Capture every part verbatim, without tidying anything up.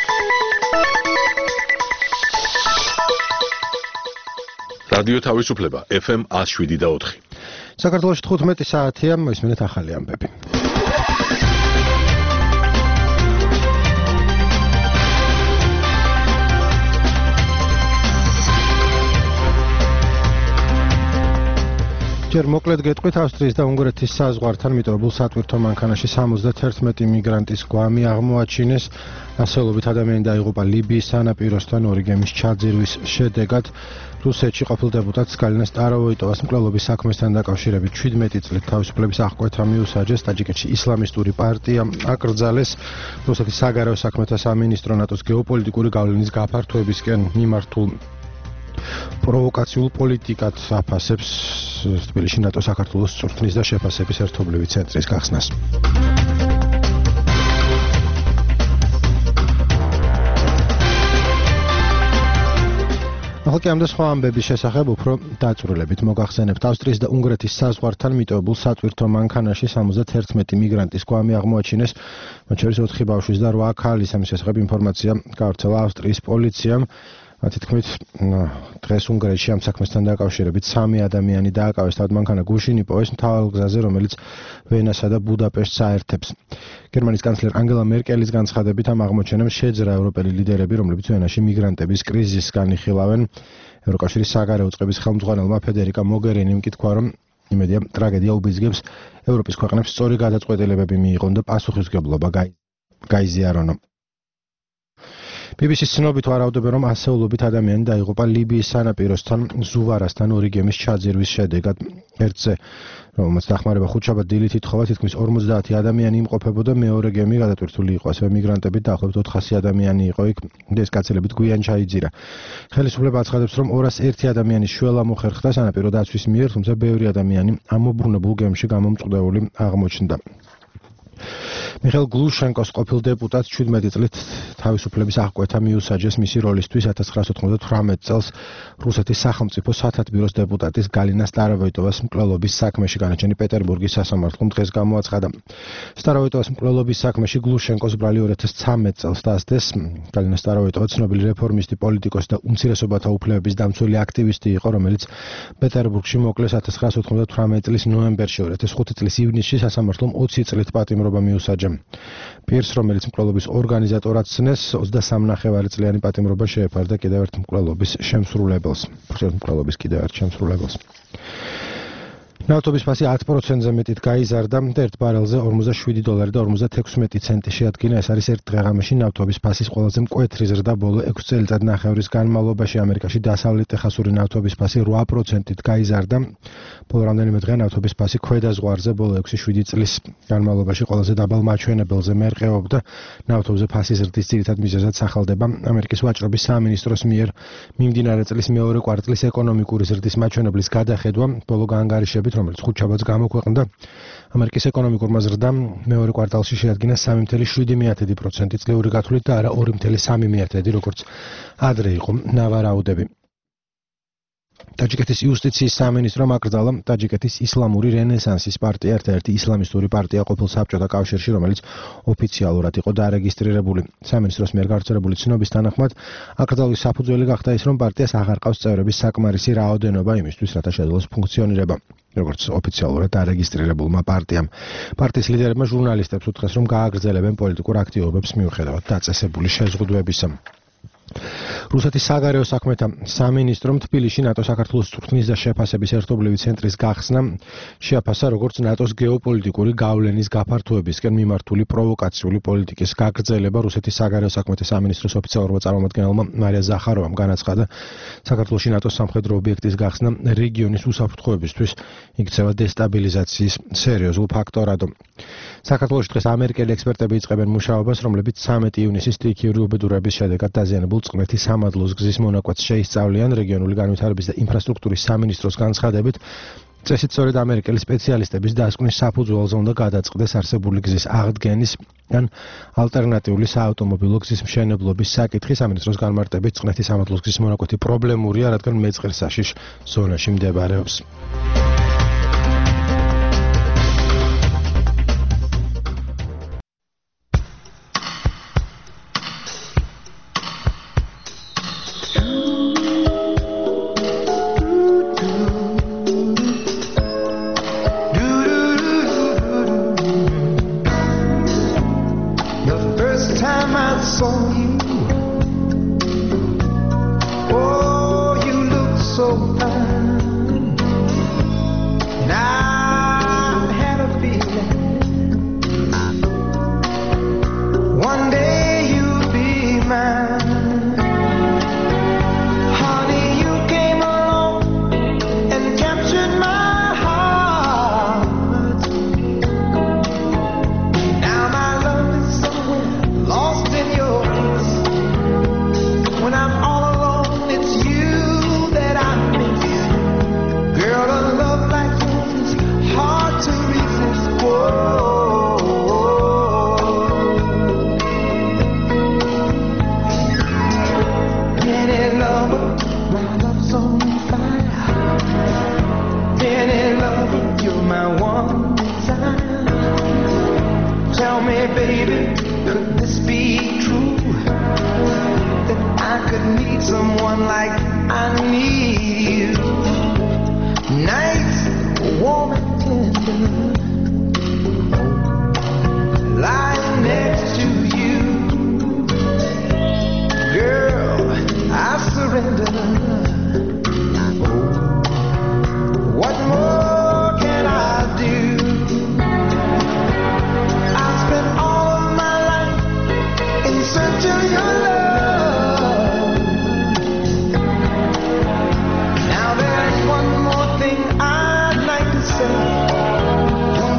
რადიო თავისუფლება ეფ ემ one oh seven და four. საქართველოში თხუთმეტი საათია, მოისმენთ ახალი ამბები. ჯერ მოკლედ გეტყვით, ავსტრიის და უნგრეთის საზღვართან მიტოვებულ სატვირთო მანქანაში სამოცდაერთმეტი მიგრანტის გვამი აღმოაჩინეს. ასეულობით ადამიანი დაიღუპა ლიბიის სანაპიროსთან ორი გემის ჩაძირვის შედეგად. რუსეთში ყოფილ დეპუტატს გალინა სტაროვოიტოვას მკვლელობის საქმესთან დაკავშირებით შვიდმეტი წლით თავისუფლების აღკვეთა მიუსაჯეს. ტაჯიკეთში ისლამისტური პარტია აკრძალეს. რუსეთის საგარეო საქმეთა სამინისტრო ნატოს გეოპოლიტიკური გავლენის გაფართოებისკენ მიმართულ პროვოკაციულ პოლიტიკად აფასებს თბილისში ნატო საქართველოს წვრთნის და შეფასების ერთობლივი ცენტრის გახსნას. ახლა კი ამ და სხვა ამბების შესახებ უფრო დაწვრილებით მოგახსენებთ. ავსტრიის და უნგრეთის საზღვართან მიტოვებულ სატვირთო მანქანაში სამოცდაერთმეტი მიგრანტის გვამი აღმოაჩინეს. მათ შორის ოთხი ბავშვის და რვა ქალის. ამის შესახებ ინფორმაცია გავრცელა ავსტრიის პოლიციამ. მათი თქმით, დღეს უნგრეთში ამ საქმესთან დაკავშირებით სამი ადამიანი დააკავეს. თავად მანქანა გუშინ იპოვეს მთავარ გზაზე, რომელიც ვენასა და ბუდაპეშტს აერთებს. გერმანიის კანცლერ ანგელა მერკელის განცხადებით ამ აღმოჩენამ შეძრა ევროპელი ლიდერები, რომლებიც ვენაში მიგრანტების კრიზისს განიხილავენ. ევროკავშირის საგარეო წყების ხელმძღვანელმა ფედერიკა მოგერინიმ კითხვა, რომ იმედია ტრაგედია უბიძგებს ევროპის ქვეყნებს სწორი გადაწყვეტილებები მიიღონ და პასუხისმგებლობა გაიზიარონ. ბი ბი სის ცნობით ვარაუდობენ, რომ ასეულობით ადამიანი დაიღუპა ლიბიის სანაპიროსთან ზუვარასთან ორი გემის ჩაძირვის შედეგად. ერთზე, რომელმაც დახმარება ხუთშაბათ დილით ითხოვა, თითქმის ორმოცდაათი ადამიანი იმყოფებოდა, მეორე გემი გადატვირთული იყო, ასევე მიგრანტებით დაახლოებით ოთხასი ადამიანი იყო იქ, ეს გაცილებით გვიან ჩაიძირა. ხელისუფლება აცხადებს, რომ ორას ერთი ადამიანის შველა მოხერხდა სანაპირო დაცვის მიერ, თუმცა ბევრი ადამიანი ამ მობრუნებულ გემში გამომწყდეული აღმოჩნდა. მიხეილ გლუშენკოს ყოფილ დეპუტატს შვიდმეტი წლით თავისუფლების აღკვეთა მიუსაჯეს მისი როლისთვის ათას ცხრაას ოთხმოცდათვრამეტ წელს რუსეთის სახელმწიფო სათათბიროს დეპუტატის გალინა სტაროვოიტოვას მკვლელობის საქმეში განაჩენი პეტერბურგის სასამართლომ დღეს გამოაცხადა. სტაროვოიტოვას მკვლელობის საქმეში გლუშენკოს ბრალი ორი ათას ცხრამეტ წელს დასდეს. გალინა სტაროვოიტოვა ცნობილი რეფორმისტი, პოლიტიკოსი და უმცირესობათა უფლებების დამცველი აქტივისტი იყო, რომელიც პეტერბურგში მოკლეს ათას ცხრაას ოთხმოცდათვრამეტ წლის ნოემბერში, ორი ათას ხუთი წლის ივნისში სასამართლომ ოცი წლით პატიმრობა მიუსაჯა. პირს, რომელიც მკვლელობის ორგანიზატორად ცნეს, ოცდასამი ნახევარი წლიანი პატიმრობა შეეფარდა კიდევ ერთ მკვლელობის შემსრულებელს. მკვლელობის კიდევ ერთ შემსრულებელს. ნავთობის ფასი ათი პროცენტზე მეტით გაიზარდა და ერთ ბარელზე ორმოცდაშვიდი დოლარი და ორმოცდათექვსმეტი ცენტი შეადგინა. ეს არის ერთ დღეღამეში ნავთობის ფასის ყველაზე მკვეთრი ზრდა ბოლო ექვსი წელიწადნახევრის განმავლობაში. ამერიკაში დასავლეთ ტეხასური ნავთობის ფასი რვა პროცენტით გაიზარდა. ბოლო რამდენიმე დღე ნავთობის ფასი ქვედა ზღვარზე ბოლო ექვსი შვიდი წლის განმავლობაში ყველაზე დაბალ მაჩვენებელზე მერყეობდა. ნავთობზე ფასის ზრდის ძირითად მიზეზად სახელდება ამერიკის ვაჭრობის სამინისტროს მიერ მიმდინარე წლის მეორე კვარტლის ეკონომიკური ზრდის მაჩვენებლის გადახედვა ბოლო გაანგარიშებით, რომელიც ხუთშაბათს გამოქვეყნდა. ამერიკის ეკონომიკურმა ზრდამ მეორე კვარტალში შეადგინა სამი წელი შვიდი პროცენტი წლიური გათვლით და არა ორი წელი სამი პროცენტი, როგორც ადრე იყო ნავარაუდები. ტაჯიკეთის იუსტიციის სამინისტრომ აკრძალა ტაჯიკეთის ისლამური რენესანსის პარტია, ერთ-ერთი ისლამისტური პარტია ყოფილ საბჭოთა კავშირში, რომელიც ოფიციალურად იყო დარეგისტრირებული. სამინისტროს მიერ გავრცელებული ცნობის თანახმად, აკრძალვის საფუძველი გახდა ის, რომ პარტიას აღარ ყავს წევრების საკმარისი რაოდენობა იმისთვის, რათა შეძლოს ფუნქციონირება. როგორც ოფიციალურად დარეგისტრირებულმა პარტიამ. პარტიის ლიდერებმა ჟურნალისტებს უთხრეს, რომ გააგრძელებენ პოლიტიკურ აქტივობებს მიუხედავად დაწესებული შეზღუდვებისა. რუსეთის საგარეო საქმეთა სამინისტრომ თბილისში ნატო საქართველოს წვრთნის და შეფასების ერთობლივი ცენტრის გახსნა შეაფასა, როგორც ნატოს გეოპოლიტიკური გავლენის გაფართოებისკენ მიმართული პროვოკაციული პოლიტიკის გაგრძელება. რუსეთის საგარეო საქმეთა სამინისტროს ოფიციალურმა წარმომადგენელმა მარია ზახაროვამ განაცხადა, საქართველოში ნატოს სამხედრო ობიექტის გახსნა რეგიონის უსაფრთხოებისთვის იქცევა დესტაბილიზაციის სერიოზულ ფაქტორად. საქართველოში დღეს ამერიკელი ექსპერტები იწყებენ მუშაობას, რომლებიც ცამეტი ივნისის სტრიქიური უბედურების შედეგად დაზიანებულ წყნეთის სამადლოს გზის მონაკვეთს შეისწავლიან. რეგიონული განვითარების და ინფრასტრუქტურის სამინისტროს განცხადებით, წესით სწორედ ამერიკელი სპეციალისტების დასკვნის საფუძველზე უნდა გადაწყდეს არსებული გზის აღდგენის ან ალტერნატიული საავტომობილო გზის მშენებლობის საკითხი. სამინისტროს განმარტებით, წყნეთის სამადლოს გზის მონაკვეთი პრობლემურია, რადგან მეწყერსაშიშ ზონაში მდებარეობს. eyes on you. Oh, you look so fine. And I had a feeling one day you'll be mine. Honey, you came along and captured my heart. Now my love is somewhere lost in your eyes. When I'm all alone, it's you that I miss. Girl, a love like yours is hard to resist. Whoa. Any lover, my love's on fire. Any lover, you're my one desire. Tell me, baby, could this be true? That I could need someone like I need you. Nights warm and tender, lying next to you. Girl, I surrender. What more can I do? I spent all of my life in search of your love. Now there's one more thing I'd like to say. You're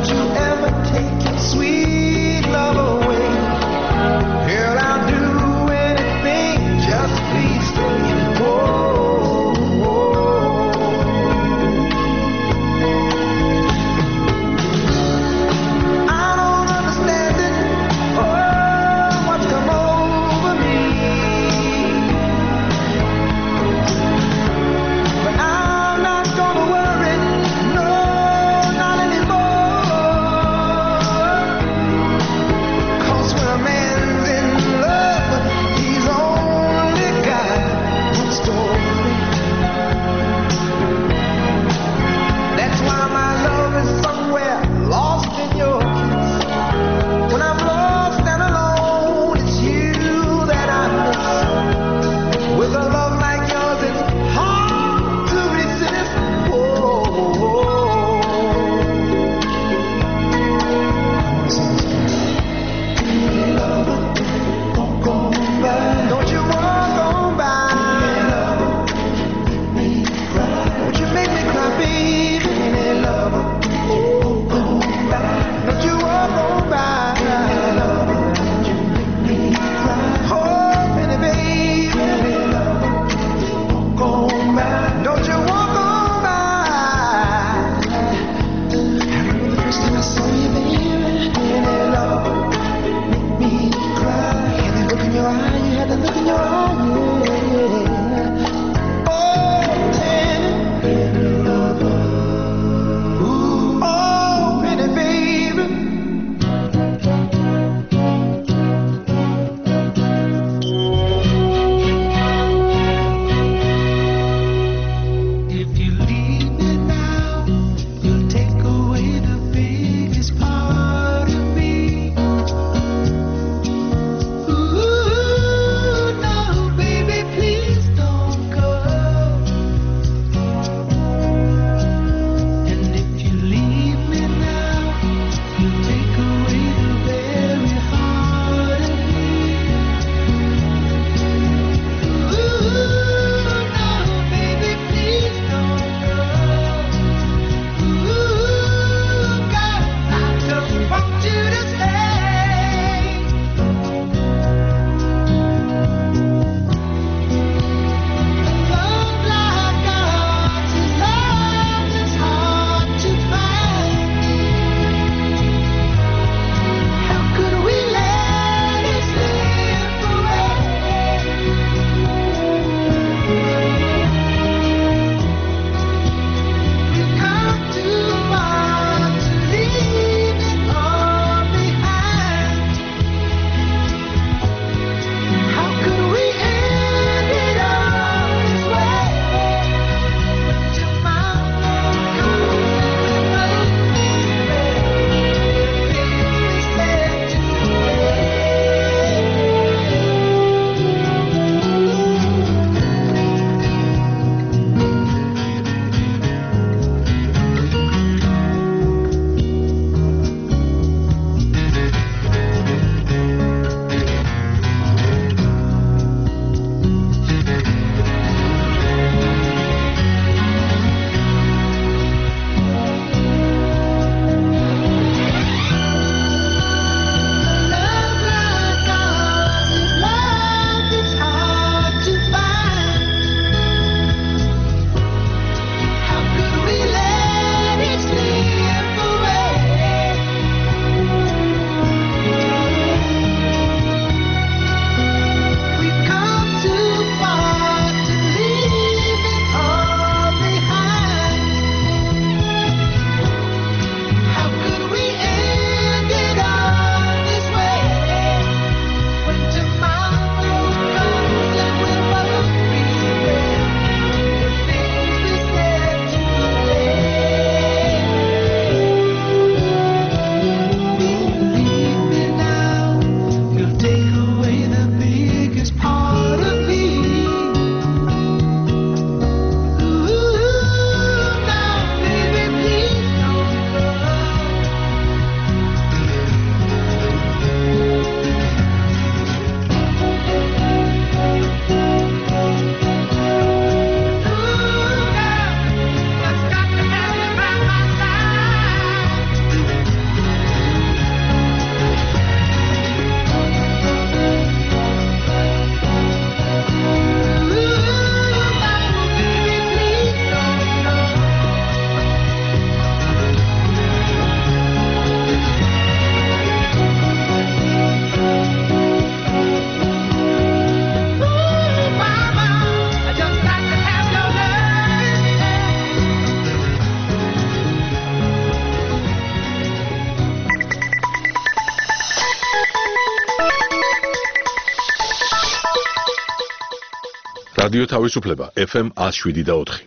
რადიო თავისუფლება ეფ ემ one oh seven და four.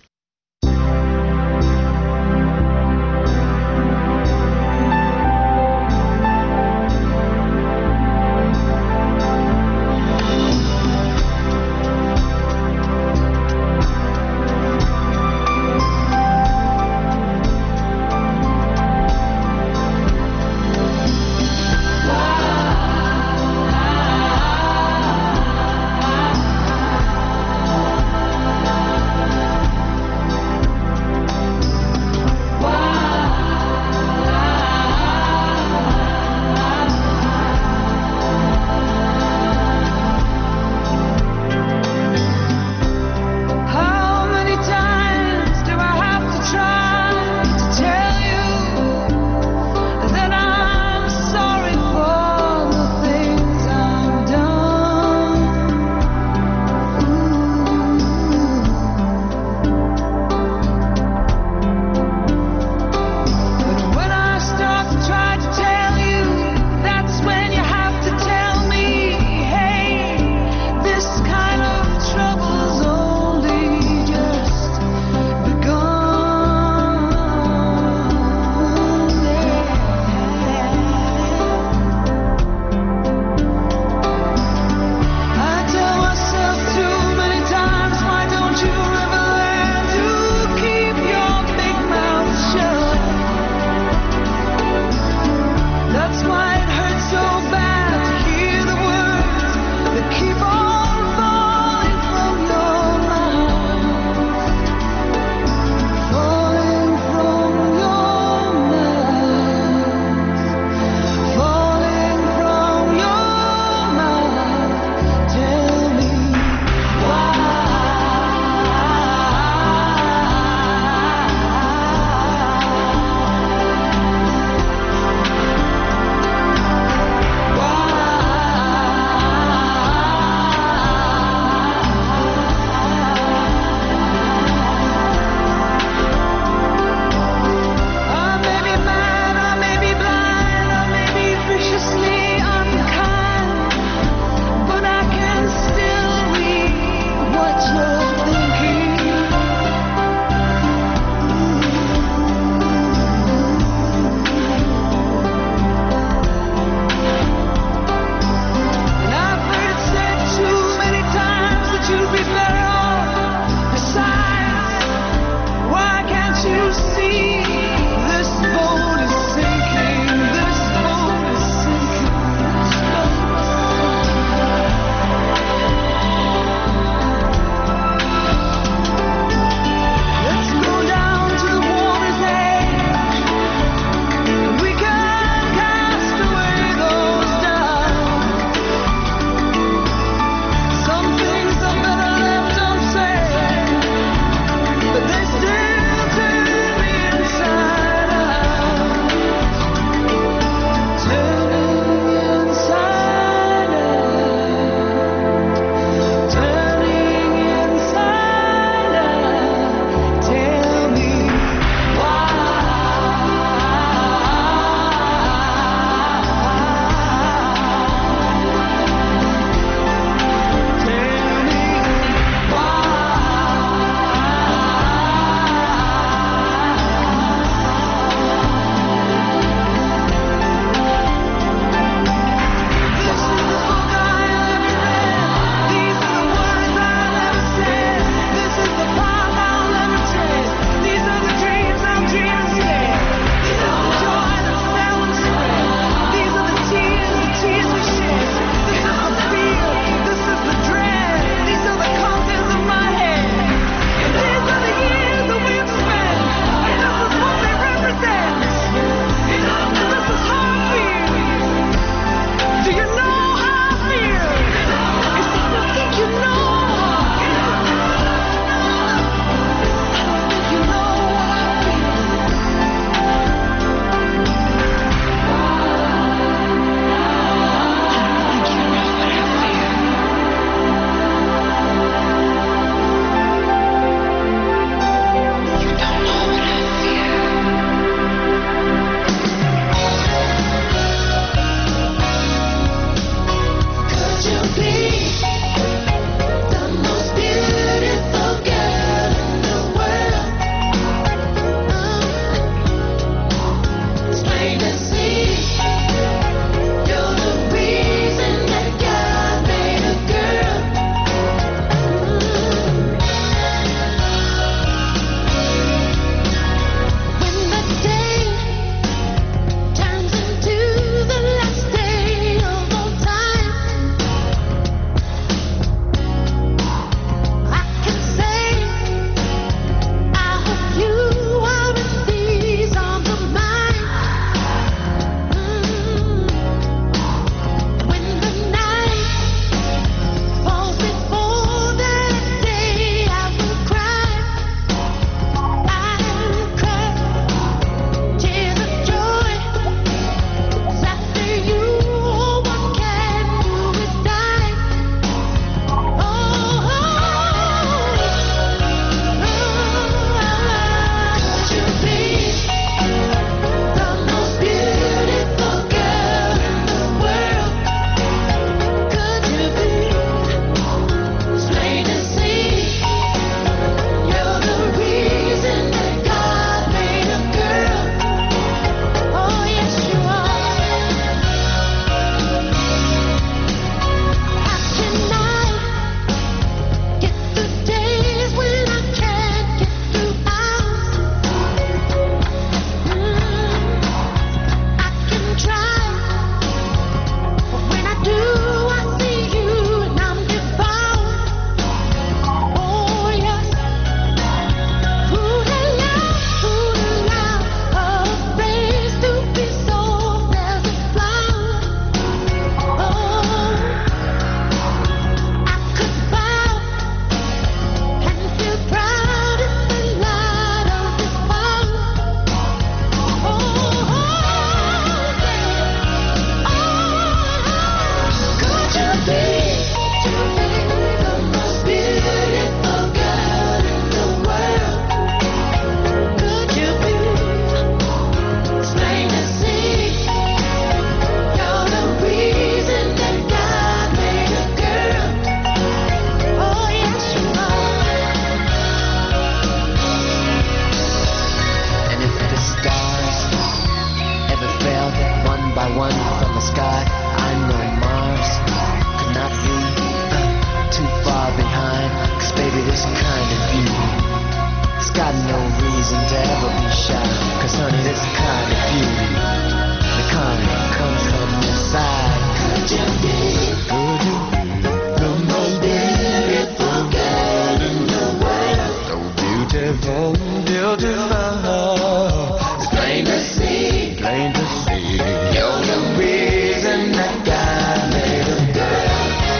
ever be shy. Cause honey, this kind of beauty, the kind that comes from inside. Could you be, could you be the most beautiful girl in the world? So beautiful, beautiful. It's plain to see, plain to see. You're the reason that God made a girl.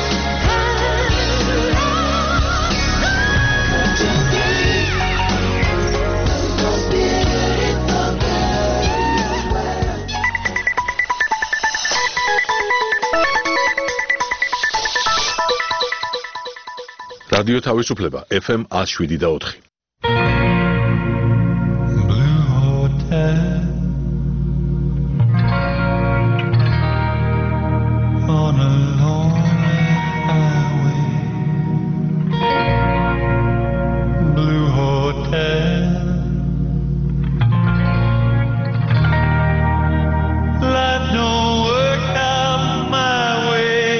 Could you be the most beautiful girl in the world? რადიო თავისუფლება F M one oh seven და four. Blue Hotel on a lonely highway. Blue Hotel, life don't work out my way.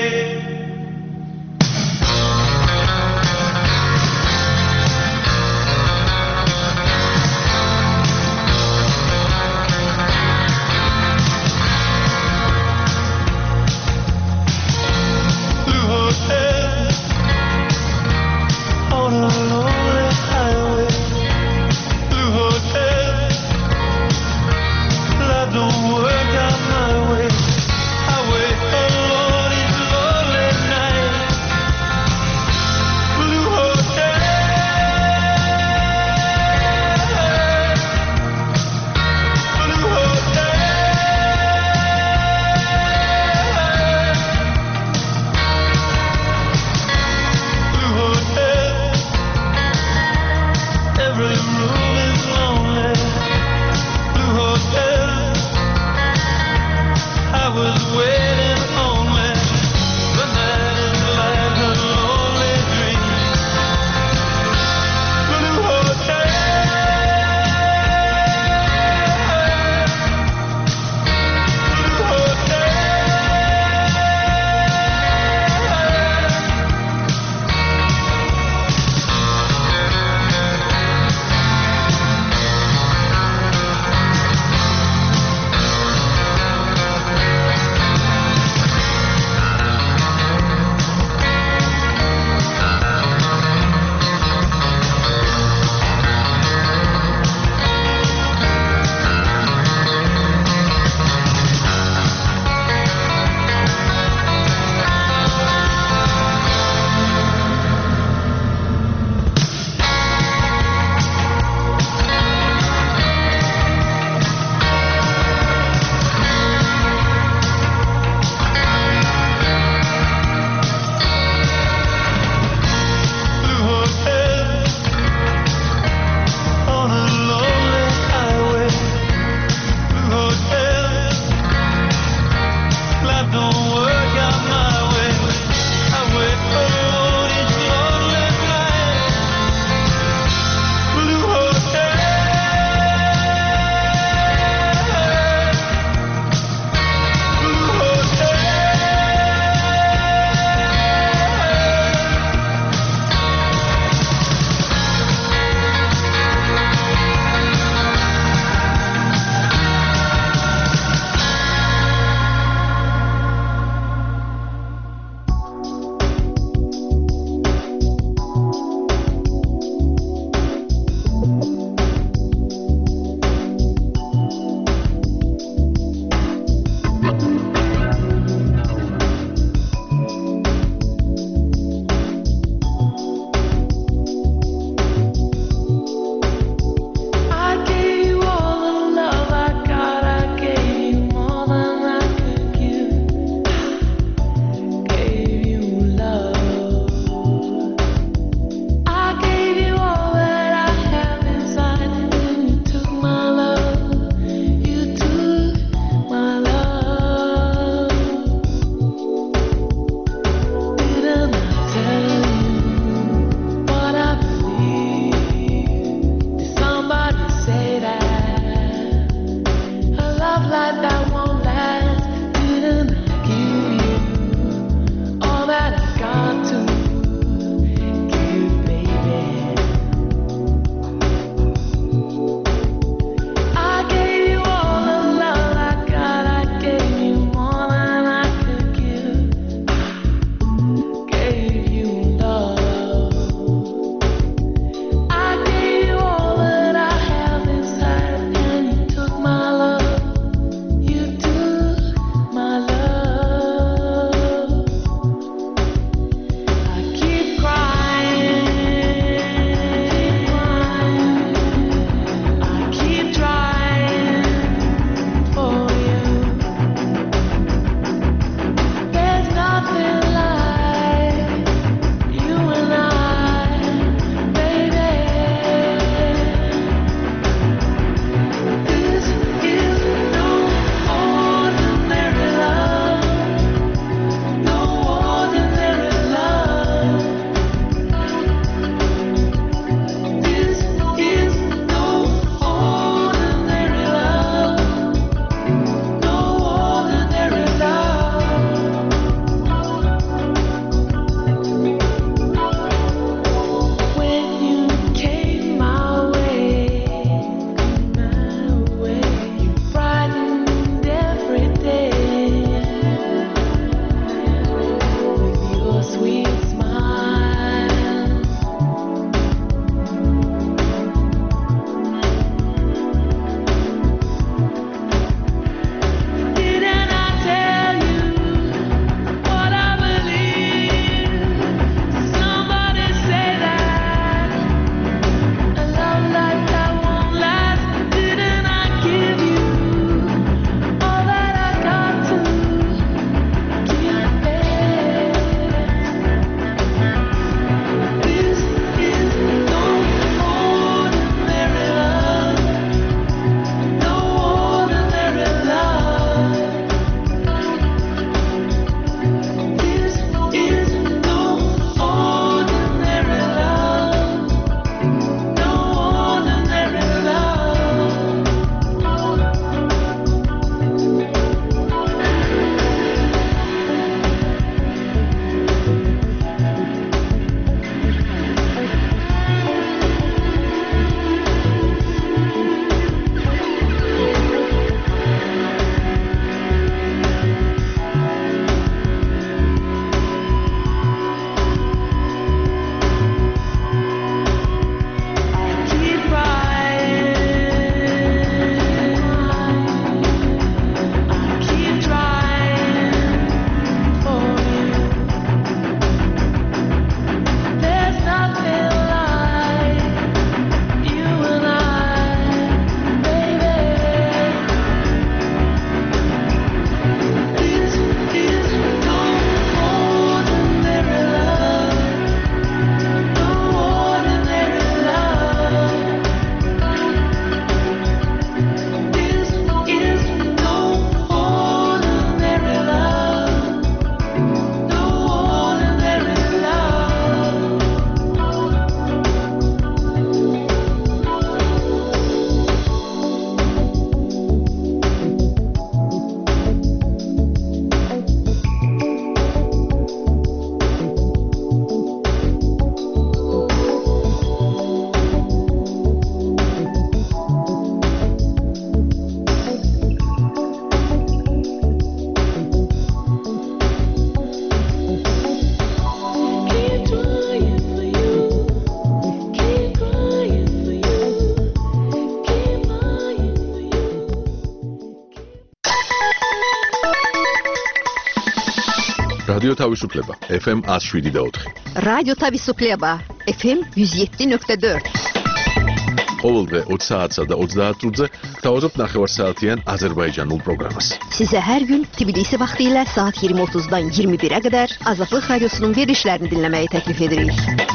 რადიო თავისუფლება F M one oh seven და four. რადიო თავისუფლება F M one oh seven nuqta four. ყოველდღე ოცი საათსა და ოცდაათ წუთზე გთავაზობთ ნახევარსაათიან აზერბაიჯანულ პროგრამას. Size her gün Tbilisi vaktiyle saat yirmi otuzdan yirmi bire kadar Azadlık Radyosu'nun verilişlerini dinlemeyi teklif ederiz.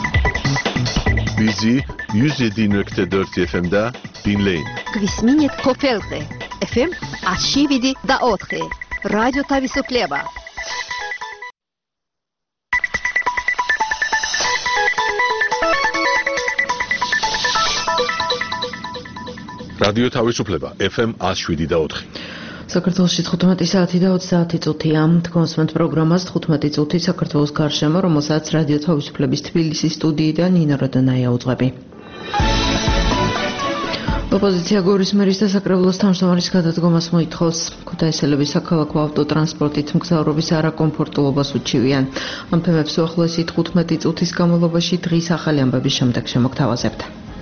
Bizi one oh seven nuqta four F M'da dinleyin. Kvisminit Kopelke F M one oh seven da four. Radyo Tavisupleba. რადიო თავისუფლება F M one oh seven და four. საქართველოში თხუთმეტი საათი და ოცდაათი წუთია. თქვენს პროგრამას თხუთმეტი წუთი საქართველოს გარშემო, რომელსაც რადიო თავისუფლების თბილისის სტუდიიდან ნინა როდანაია უძღვები. ოპოზიცია გორის მერის და საკრებულოს თავმჯდომარის გადადგომას მოითხოვს. ქუთაისელები საქალაქო ავტოტრანსპორტით მგზავრობის არაკომფორტულობას უჩივიან. ამ თემებს უახლოესი თხუთმეტი წუთის განმავლობაში დღის ახალი ამბების შემდეგ შემოგთავაზებთ.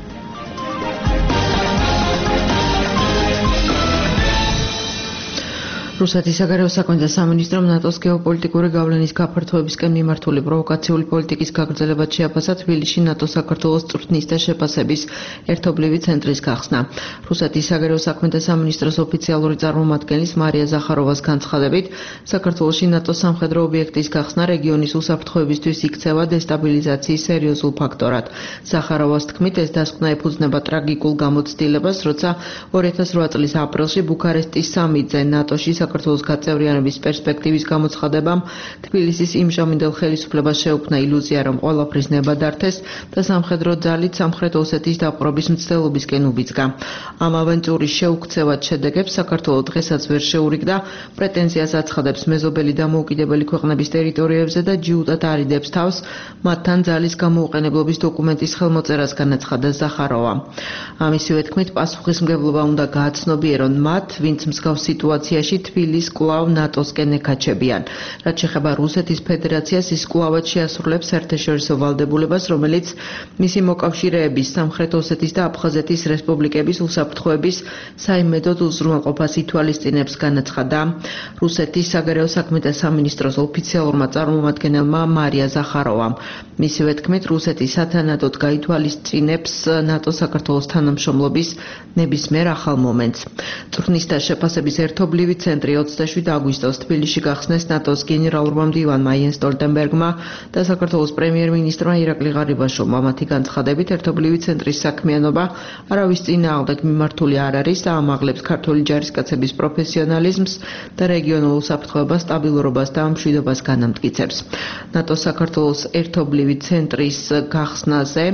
რუსეთის საგარეო საქმეთა სამინისტრომ ნატოს გეოპოლიტიკური გავლენის გაფართოებისკენ მიმართული პროვოკაციული პოლიტიკის გაგრძელებად შეაფასა თბილისში ნატოს საქართველოს წვრთნის და შეფასების ერთობლივი ცენტრის გახსნა. რუსეთის საგარეო საქმეთა სამინისტროს ოფიციალური წარმომადგენლის მარია ზახაროვას განცხადებით, საქართველოში ნატოს სამხედრო ობიექტის გახსნა რეგიონის უსაფრთხოებისთვის იქცევა დესტაბილიზაციის სერიოზულ ფაქტორად. ზახაროვას თქმით, ეს დასკვნა ეფუძნება ტრაგიკულ გამოცდილებას, როცა ორი ათას რვა წლის აპრილში ბუქარესტის სამიტზე ნატოში საქართველოს გაწევრიანების პერსპექტივის გამოცხადებამ თბილისის იმჟამინდელ ხელისუფლებას შეუქმნა ილუზია, რომ ყველაფრის ნება დართეს და სამხედრო ძალით სამხრეთ ოსეთის დაპყრობის მცდელობისკენ უბიძგა. ამავე წურის შეუქცევად შედეგებს საქართველოს დღესაც ვერ შეურიგდა, პრეტენზიას აცხადებს მეზობელი დამოუკიდებელი ქვეყნების ტერიტორიებზე და ჯიუტად არიდებს თავს მათთან ძალის გამოუყენებლობის დოკუმენტის ხელმოწერას, განაცხადა ზახაროვა. ამისივე თქმით, პასუხისმგებლობა უნდა გააცნობიერონ მათ, ვინც მსგავს სიტუაციაში თბილის კვლავ ნატოსკენ ეკაჩებიან. რაც შეეხება რუსეთის ფედერაციას, ის კვლავად შეასრულებს საერთაშორისო ვალდებულებას, რომელიც მისი მოკავშირეების სამხრეთ ოსეთის და აფხაზეთის რესპუბლიკების უსაფრთხოების საიმედოდ უზრუნველყოფას ითვალისწინებს, განაცხადა რუსეთის საგარეო საქმეთა სამინისტროს ოფიციალურმა წარმომადგენელმა მარია ზახაროვამ. მისივე თქმით, რუსეთი სათანადოდ გაითვალისწინებს ნატოს საქართველოს თანამშრომლობის ნებისმიერ ახალ მომენტს. წვრთნის და შეფასების ერთობლივი ცენტრი ოცდაშვიდ აგვისტოს თბილისში გახსნეს ნატოს გენერალურმა მდივანმა იენს სტოლტენბერგმა და საქართველოს პრემიერ-მინისტრმა ირაკლი ღარიბაშოვმა. მათი განცხადებით, ერთობლივი ცენტრის საქმიანობა არავის წინააღმდეგ მიმართული არ არის და ამაღლებს ქართული ჯარისკაცების პროფესიონალიზმს და რეგიონულ უსაფრთხოებას, სტაბილურობას და მშვიდობას განამტკიცებს. ნატოს საქართველოს ერთობლივი ცენტრის გახსნაზე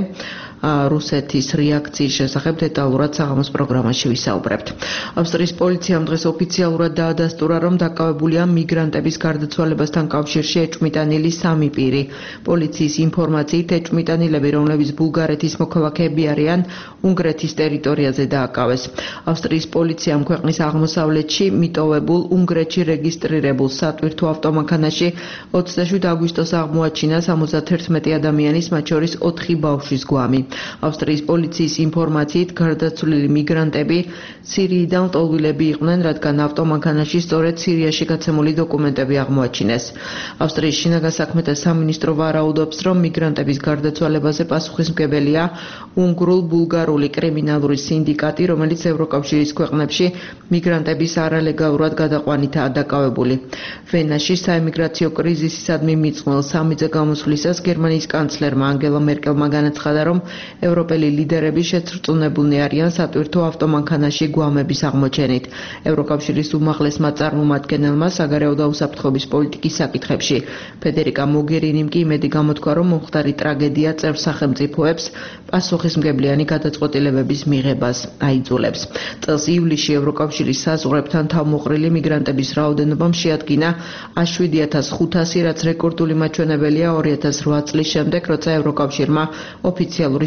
რუსეთის რეაქციის შესახებ დეტალურად საღამოს პროგრამაში ვისაუბრებთ. ავსტრიის პოლიციამ დღეს ოფიციალურად დაადასტურა, რომ დაკავებულია მიგრანტების გარდაცვალებასთან კავშირში ეჭვმიტანილი სამი პირი. პოლიციის ინფორმაციით, ეჭვმიტანილები, რომლებიც ბულგარეთის მოქალაქეები არიან, უნგრეთის ტერიტორიაზე დააკავეს. ავსტრიის პოლიციამ ქვეყნის აღმოსავლეთში მიტოვებულ უნგრეთში რეგისტრირებულ სატვირთო ავტომანქანაში ოცდაშვიდ აგვისტოს აღმოაჩინა სამოცდაათერთმეტი ადამიანის, მათ შორის ოთხი ბავშვის გვამი. ავსტრიის პოლიციის ინფორმაციით, გარდაცვლილი მიგრანტები სირიიდან ლტოლვილები იყვნენ, რადგან ავტომანქანაში სწორედ სირიაში გაცემული დოკუმენტები აღმოაჩინეს. ავსტრიის შინაგან საქმეთა სამინისტრო ვარაუდობს, რომ მიგრანტების გარდაცვალებაზე პასუხისმგებელია უნგრულ-ბულგარული კრიმინალური სინდიკატი, რომელიც ევროკავშირის ქვეყნებში მიგრანტების არალეგალურად გადაყვანითაა დაკავებული. ვენაში საემიგრაციო კრიზისისადმი მიწყმელ სამიძე გამოსვლისას გერმანიის კანცლერმა ანგელა მერკელმა განაცხადა, რომ ევროპელი ლიდერები შეცრწუნებულნი არიან სატვირთო ავტომანქანაში გვამების აღმოჩენით. ევროკავშირის უმაღლესმა წარმომადგენელმა საგარეო და უსაფრთხოების პოლიტიკის საკითხებში ფედერიკა მოგერინიმ კი იმედი გამოთქვა, რომ მომხდარი ტრაგედია წევრ სახელმწიფოებს პასუხისმგებლიანი გადაწყვეტილებების მიღებას აიძულებს. წელს ივლისში ევროკავშირის საზღვრებთან თავმოყრილი მიგრანტების რაოდენობამ შეადგინა შვიდ ათას ხუთასი, რაც რეკორდული მაჩვენებელია ორი ათას რვა წლის შემდეგ, როცა ევროკავშირმა ოფიციალური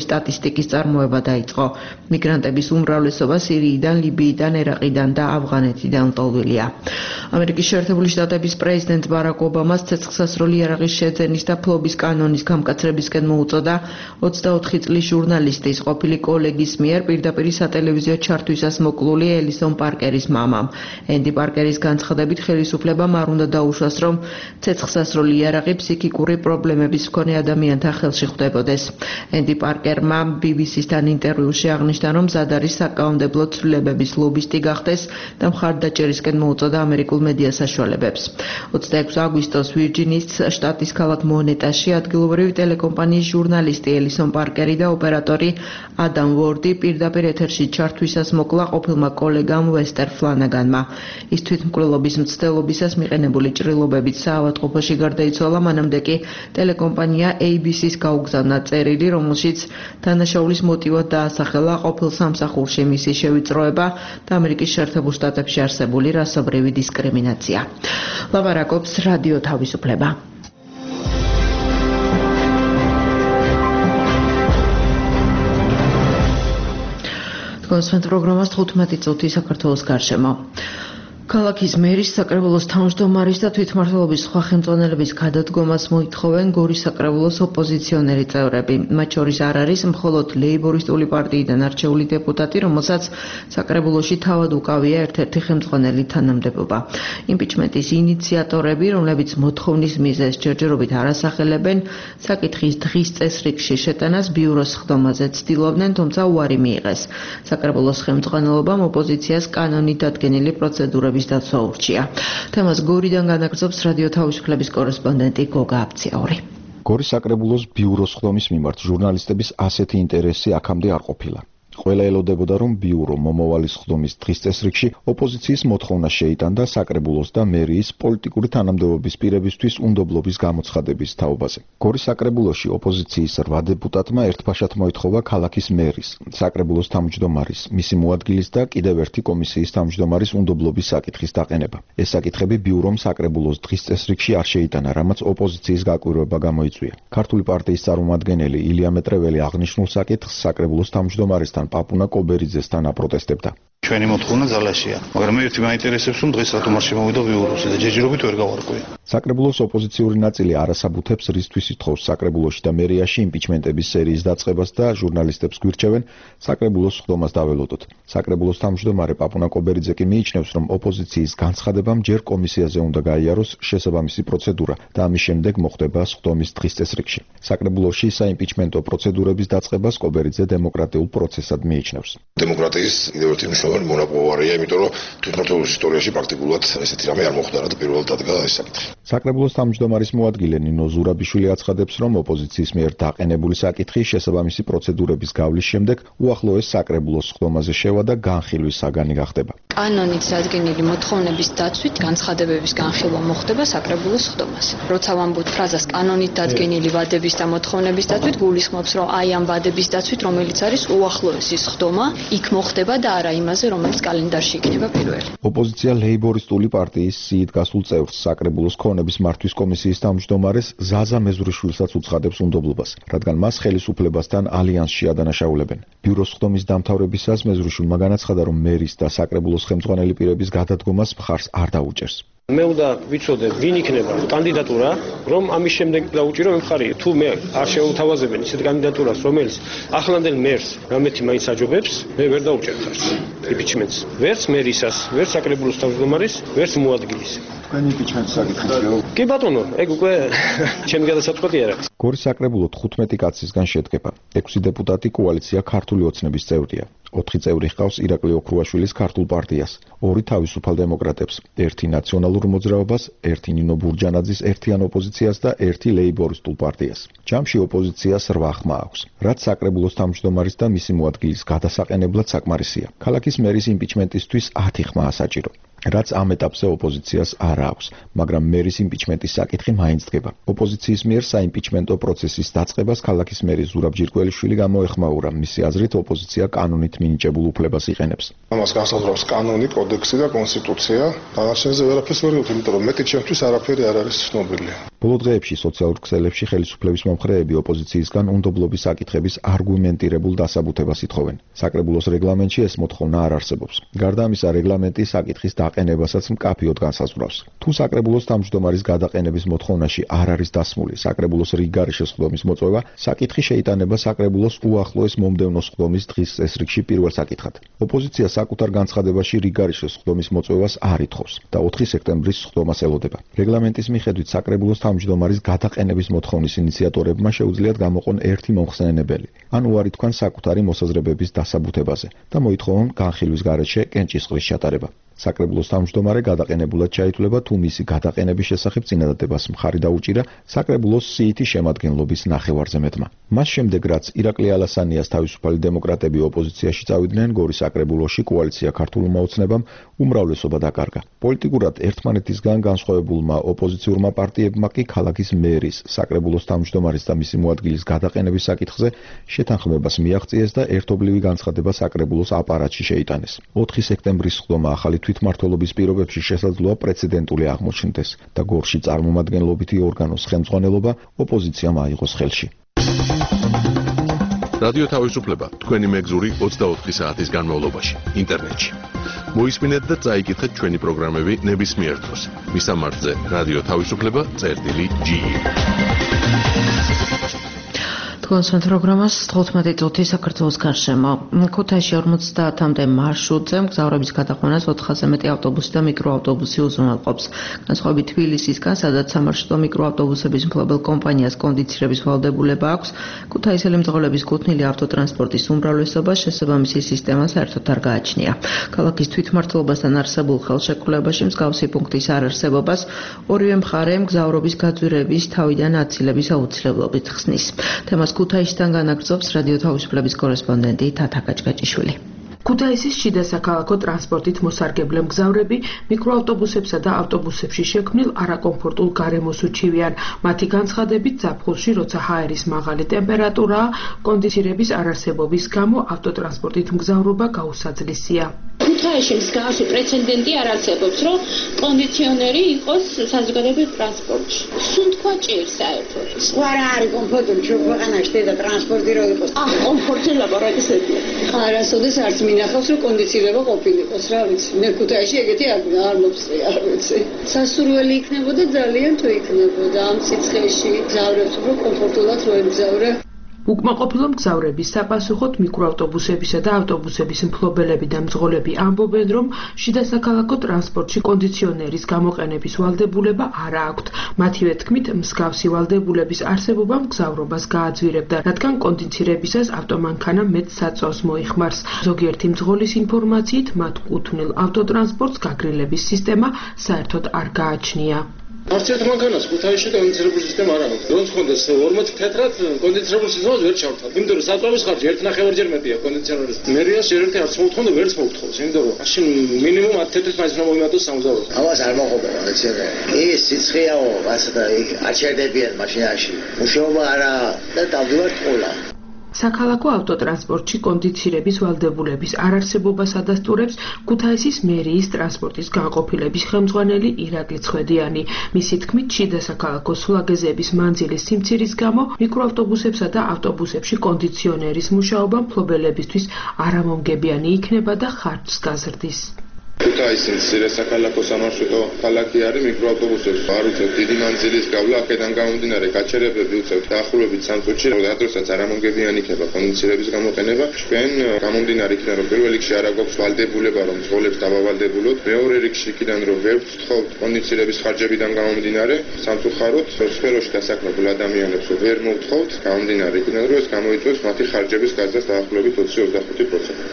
სტატისტიკის წარმოება დაიწყო. მიგრანტების უმრავლესობა სირიიდან, ლიბიიდან, ერაყიდან და ავღანეთიდან ლტოლვილია. ამერიკის შეერთებული შტატების პრეზიდენტ ბარაკ ობამას ცეცხლსასროლი იარაღის შეძენის და ფლობის კანონის გამკაცრებისკენ მოუწოდა ოცდაოთხი წლის ჟურნალისტის ყოფილი კოლეგის მიერ პირდაპირ სატელევიზიო ჩართვისას მოკლული ელისონ პარკერის მამამ. ენდი პარკერის განცხადებით ხელისუფლებამ არ უნდა დაუშვას, რომ ცეცხლსასროლი იარაღი ფსიქიკური პრობლემების მქონე ადამიანთა ხელში ხვდებოდეს. ენდი პარკერმა ბი ბი სისთან ინტერვიუში აღნიშნა, რომ მზად არის საკანონმდებლო ცვლილებების ლობისტი გახდეს და მხარდაჭერისკენ მოუწოდა ამერიკულ მედია საშუალებებს. ოცდაექვსი აგვისტოს ვირჯინიის შტატის ქალაქ მონეტაში ადგილობრივი ტელეკომპანიის ჟურნალისტი ელისონ პარკერი და ოპერატორი ადამ ვორდი პირდაპირ ეთერში ჩართვისას მოკლა ყოფილმა კოლეგამ ვესტერ ფლანაგანმა. ის თვითმკვლელობის მცდელობისას მიყენებული ჭრილობებით საავადმყოფოში გარდაიცვალა, მანამდე კი ტელეკომპანია ეი ბი სის გაუგზავნა წერილი, რომელშიც დანაშაულის მოტივად დაასახელა ყოფილ სამსახურში მისი შევიწროება და ამერიკის შეერთებულ შტატებში არსებული რასობრივი დისკრიმინაცია. ლაპარაკობს რადიო თავისუფლება. კონსვენთ პროგრამას თხუთმეტი წუთი საქართველოს გარშემო. ქალაქის მერის, საკრებულოს თავმჯდომარის და თვითმმართველობის სხვა ხელმძღვანელების გადადგომას მოითხოვენ გორის საკრებულოს ოპოზიციონერი წევრები. მათ შორის არ არის მხოლოდ ლეიბორისტული პარტიიდან არჩეული დეპუტატი, რომელსაც საკრებულოში თავად უკავია ერთ-ერთი ხელმძღვანელი თანამდებობა. იმპიჩმენტის ინიციატორები, რომლებიც მოთხოვნის მიზეზს ჯერჯერობით არ ასახელებენ, საკითხის დღის წესრიგში შეტანას ბიუროს სხდომაზე ცდილობდნენ, თუმცა უარი მიიღეს. საკრებულოს ხელმძღვანელობამ ოპოზიციას კანონით დადგენილი პროცედურების დაცვა ურჩია. თემას გორიდან განაგრძობს რადიო თავისუფლების კორესპონდენტი გოგა აბციაური. გორის საკრებულოს ბიუროს სხდომის მიმართ ჟურნალისტების ასეთი ინტერესი აქამდე არ ყოფილა. ყველა ელოდებოდა, რომ ბიურო მომავალი სხდომის დღის წესრიგში ოპოზიციის მოთხოვნა შეიტანდა საკრებულოს და მერიის პოლიტიკური თანამდებობის პირებისთვის უნდობლობის გამოცხადების თაობაზე. გორის საკრებულოში ოპოზიციის რვა დეპუტატმა ერთბაშად მოითხოვა ქალაქის მერის, საკრებულოს თავმჯდომარის, მისი მოადგილის და კიდევ ერთი კომისიის თავმჯდომარის უნდობლობის საკითხის დაყენება. ეს საკითხები ბიურომ საკრებულოს დღის წესრიგში არ შეიტანა, რამაც ოპოზიციის გაკვირვება გამოიწვია. ქართული პარტიის წარმომადგენელი ილია მეტრეველი აღნიშნულ საკითხს საკრებულოს თავმჯდომარისთან პაპუნა კობერიძესთან აპროტესტებდა. ჩვენი მოთხოვნა ძალაშია, მაგრამ ერთი მაინტერესებს, რომ დღეს რატომ არ შემოვიდა ბიუროზე და ჯერჯერობით ვერ გავარკვია. საკრებულოს ოპოზიციური ნაწილი არასაბუთებს რისთვის ითხოვს საკრებულოში და მერიაში იმპიჩმენტების სერიის დაწყებას და ჟურნალისტებს გვირჩევენ საკრებულოს სხდომას დაველოდოთ. საკრებულოს თავმჯდომარე პაპუნა კობერიძე კი მიიჩნევს, რომ ოპოზიციის განცხადებამ ჯერ კომისიაზე უნდა გაიაროს შესაბამისი პროცედურა და ამის შემდეგ მოხდება სხდომის დღის წესრიგში. საკრებულოში საიმპიჩმენტო პროცედურების დაწყებას კობერიძე დემოკრატიულ პროცესად მიიჩნევს. დემოკრატიის კიდევ ერთი მნიშვნელოვანი მონაპოვარია, იმიტომ რომ თვითმმართველობის ისტორიაში პრაქტიკულად ესეთი რამე არ მოხდა, რათა პირველად დადგა ეს საკითხი. საკრებულოს თავმჯდომარის მოადგილე ნინო ზურაბიშვილი აცხადებს, რომ ოპოზიციის მიერ დაყენებული საკითხი შესაბამისი პროცედურების გავლის შემდეგ უახლოეს საკრებულოს სხდომაზე შევა და განხილვის საგანი გახდება. კანონით დადგენილი მოთხოვნების დაცვით განცხადებების განხილვა მოხდება საკრებულოს სხდომაზე. როცა ვამბობთ ფრაზას კანონით დადგენილი ვადების და მოთხოვნების დაცვით, გულისხმობს, რომ აი ამ ვადების დაცვით, რომელიც არის უახლოესი სხდომა, იქ მოხდება და არა იმაზე, რომელიც კალენდარში იქნება პირველი. ოპოზიცია ლეიბორისტული პარტიის სიით გასულ წევრს საკრებულოს ქონების მართვის კომისიის თავმჯდომარეს ზაზა მეზურიშვილსაც უცხადებს უნდობლობას, რადგან მას ხელისუფლებასთან ალიანსში ადანაშაულებენ. ბიუროს სხდომის დამთავრებისას მეზურიშვილმა განაცხადა, რომ მერის და საკრებულოს ხელმძღვანელი პირების გადადგომას მხარს არ დაუჭერს. მე უნდა ვიცოდე, ვინ იქნება კანდიდატურა, რომ ამის შემდეგ დაუჭირო მე მხარი. თუ მე არ შეუთავაზებენ ისეთ კანდიდატურას, რომელიც ახლანდელ მერს რამეთი მაინც აჯობებს, მე ვერ დაუჭერ ხარს იმპიჩმენტს. ვერც მერისას, ვერც საკრებულოს თავმჯდომარის, ვერც მოადგილის. თქვენი იმპიჩმენტს საკითხია. კი ბატონო, ეგ უკვე ჩემი გადასაწყვეტი არ არის. გორის საკრებულო თხუთმეტი კაცისგან შედგება. ექვსი დეპუტატი კოალიცია ქართული ოცნების წევრია. ოთხი წევრი ჰყავს ირაკლი ოქრუაშვილის ქართულ პარტიას, ორი თავისუფალ დემოკრატებს, ერთი ნაციონალურ მოძრაობას, ერთი ნინო ბურჯანაძის ერთიან ოპოზიციას და ერთი ლეიბორისტულ პარტიას. ჯამში ოპოზიციას რვა ხმა აქვს, რაც საკრებულოს თავმჯდომარის და მისი მოადგილის გადასაყენებლად საკმარისია. ქალაქის მერის იმპიჩმენტისთვის ათი ხმაა საჭირო, რაც ამ ეტაპზე ოპოზიციას არ აქვს, მაგრამ მერის იმპიჩმენტის საკითხი მაინც დგება. ოპოზიციის მიერ საიმპიჩმენტო პროცესის დაწყებას ქალაქის მერი ზურაბ ჯირკველიშვილი გამოეხმაურა. მისი აზრით ოპოზიცია კანონით მინიჭებულ უფლებას იყენებს. ამას განსაზღვრავს კანონი, კოდექსი და კონსტიტუცია. დანარჩენზე ვერაფერს ვერ ვიტყვი, იმიტომ რომ მეტი ჩემთვის არაფერი არ არის ცნობილი. ბოლო დღეებში სოციალურ ქსელებში ხელისუფლების მომხრეები ოპოზიციისგან უნდობლობის საკითხების არგუმენტირებულ დასაბუთებას ითხოვენ. საკრებულოს რეგლამენტში ეს მოთხოვნა არ არსებობს. გარდა ამისა, რეგლამენტი საკითხის დაყენებასაც მკაფიოდ განსაზღვრავს. თუ საკრებულოს თავმჯდომარის გადაყენების მოთხოვნაში არ არის დასმული საკრებულოს რიგგარეშე სხდომის მოწვევა, საკითხი შეიტანება საკრებულოს უახლოეს მომდევნო სხდომის დღის წესრიგში პირველ საკითხად. ოპოზიცია საკუთარ განცხადებაში რიგგარეშე სხდომის მოწვევას არ ითხოვს და ოთხი სექტემბრის სხდომას ელოდება. რეგლამენტის მიხედვით საკრებულოს თავმჯდომარის გადაყენების მოთხოვნის ინიციატორებმა შეუძლიათ გამოყონ ერთი მომხსენებელი, ან უარი თქვან საკუთარი მოსაზრებების დასაბუთებაზე და მოითხოვონ განხილვის გარეშე კენჭისყრის ჩატარება. საკრებულოს თავმჯდომარე გადაყენებულად ჩაითვლება, თუ მისი გადაყენების შესახებ წინადადებას მხარი დაუჭირა საკრებულოს სიითი შემადგენლობის ნახევარზე მეტმა. მას შემდეგ, რაც ირაკლი ალასანიას თავისუფალი დემოკრატები ოპოზიციაში წავიდნენ, გორის საკრებულოში კოალიცია ქართულმა ოცნებამ უმრავლესობა დაკარგა. პოლიტიკურად ერთმანეთისგან განსხვავებულმა ოპოზიციურმა პარტიებმა კი ქალაქის მერის, საკრებულოს თავმჯდომარის და მისი მოადგილის გადაყენების საკითხზე შეთანხმებას მიაღწიეს და ერთობლივი განცხადება საკრებულოს აპარატში შეიტანეს. ოთხი სექტემბრის სხდომა ახალი თვითმმართველობის პირობებში შესაძლოა პრეცედენტული აღმოჩნდეს და გორში წარმომადგენლობითი ორგანოს ხელმძღვანელობა ოპოზიციამ აიღოს ხელში. რადიო თავისუფლება თქვენი მეგზური ოცდაოთხი საათის განმავლობაში ინტერნეტში. მოისმინეთ და წაიკითხეთ ჩვენი პროგრამები ნებისმიერ დროს. მისამართზე რადიო თავისუფლება წერტილი ჯი. კონსერტ პროგრამას თხუთმეტი წუთი საქართველოს გარშემო. ქუთაისში ორმოცდაათამდე მარშრუტზე მგზავრების გადაყვანას ოთხასზე მეტი ავტობუსი და მიკროავტობუსი უზრუნველყოფს. განსხვავებით თბილისისგან, სადაც სამარშრუტო მიკროავტობუსების მფლობელ კომპანიას კონდიცირების ვალდებულება აქვს, ქუთაისელი მძღოლების კუთვნილი ავტოტრანსპორტის უმრავლესობა შესაბამისი სისტემა საერთოდ არ გააჩნია. ქალაქის თვითმმართველობასთან არსებულ ხელშეკრულებაში მსგავსი პუნქტის არარსებობას ორივე მხარე მგზავრობის გაძვირების თავიდან აცილების აუცილებლობით ხსნის. თემას ქუთაისიდან განაგრძობს რადიო თავისუფლების კორესპონდენტი თათა გაჭგაჭიშვილი. ქუთაისის შიდა საქალაქო ტრანსპორტით მოსარგებლე მგზავრები მიკროავტობუსებსა და ავტობუსებში შექმნილ არაკომფორტულ გარემოს უჩივიან. მათი განცხადებით, ზაფხულში, როცა ჰაერის მაღალი ტემპერატურაა, კონდიცირების არარსებობის გამო ავტოტრანსპორტით მგზავრობა გაუსაძლისია. ქუთაისში მსგავსი პრეცედენტი არ არსებობს, რომ კონდიციონერი იყოს საზოგადოებრივ ტრანსპორტში. სულ თქვა ჭირს საერთოდ. სხვა რა არის კომფორტული ჩვენ ქვეყანაში და ტრანსპორტი რო იყოს. აჰ, კომფორტი ლაპარაკისებია. არასოდეს არც მინახავს, რომ კონდიცირება ყოფილიყოს, რა ვიცი. მე ქუთაისში ეგეთი არ მოვსწრე, არ ვიცი. სასურველი იქნებოდა ძალიან თუ იქნებოდა ამ სიცხეში. გზავრებს უფრო კომფორტულად რო ემგზავრე. უკმაყოფილო მგზავრების საპასუხოდ მიკროავტობუსებისა და ავტობუსების მფლობელები და მძღოლები ამბობენ, რომ შიდა საქალაქო ტრანსპორტში კონდიციონერის გამოყენების ვალდებულება არ აქვთ. მათივე თქმით, მსგავსი ვალდებულების არსებობა მგზავრობას გააძვირებდა, რადგან კონდიცირებისას ავტომანქანა მეტ საწვავს მოიხმარს. ზოგიერთი მძღოლის ინფორმაციით, მათ კუთვნილ ავტოტრანსპორტს გაგრილების სისტემა საერთოდ არ გააჩნია. არც ერთ მანქანას ქუთაისში კონდიცირებული სისტემა არ აქვს. როც ხონდეს ორმოც თეთრად კონდიცირებული სისტემას ვერ ჩავთავ. იმიტომ რომ საწვავის ხარჯი ერთ ნახევარჯერ მეტია კონდიციონერის. მერიას ერთ-ერთი არც მოუთხოვნ და ვერც მოუთხოვნ. იმიტომ რომ მაშინ მინიმუმ ათი თეთრით მაინც უნდა მომიმატოს სამგზავრო. ამას არ მოხდება, ეცერე. ის სიცხეაო, ასეთა აჩერდებიან მაშინაში. მუშაობა არა და დავდივართ ყოლა. საქალაქო ავტოტრანსპორტში კონდიცირების ვალდებულების არარსებობას ადასტურებს ქუთაისის მერიის ტრანსპორტის განყოფილების ხელმძღვანელი ირაკლი ცხვედიანი. მისი თქმით, შიდა საქალაქო სულაგეზების მანძილის სიმცირის გამო მიკროავტობუსებსა და ავტობუსებში კონდიციონერის მუშაობა მფლობელებისთვის არამომგებიანი იქნება და ხარჯს გაზრდის. ქუთაისის მცირე საქალაქო სამარშრუტო ქალაქი არის მიკროავტობუსებს არ უწევთ დიდი მანძილის გავლა, აქედან გამომდინარე გაჩერებები უწევთ დაახლოებით სამ წუთში, როდესაც არამომგებიანი იქნება კონდიცირების გამოყენება. ჩვენ გამომდინარე იქიდან, რომ პირველ რიგში არ აქვს ვალდებულება, რომ მძღოლებს დავავალდებულოთ, მეორე რიგში იქიდან, რომ ვერ ვთხოვთ კონდიცირების ხარჯებიდან გამომდინარე, სამწუხაროდ სფეროში დასაქმებულ ადამიანებს ვერ მოვთხოვთ, გამომდინარე იქიდან, რომ ეს გამოიწვევს მათი ხარჯების გაზრდას დაახლოებით ოცი ოცდახუთი პროცენტი.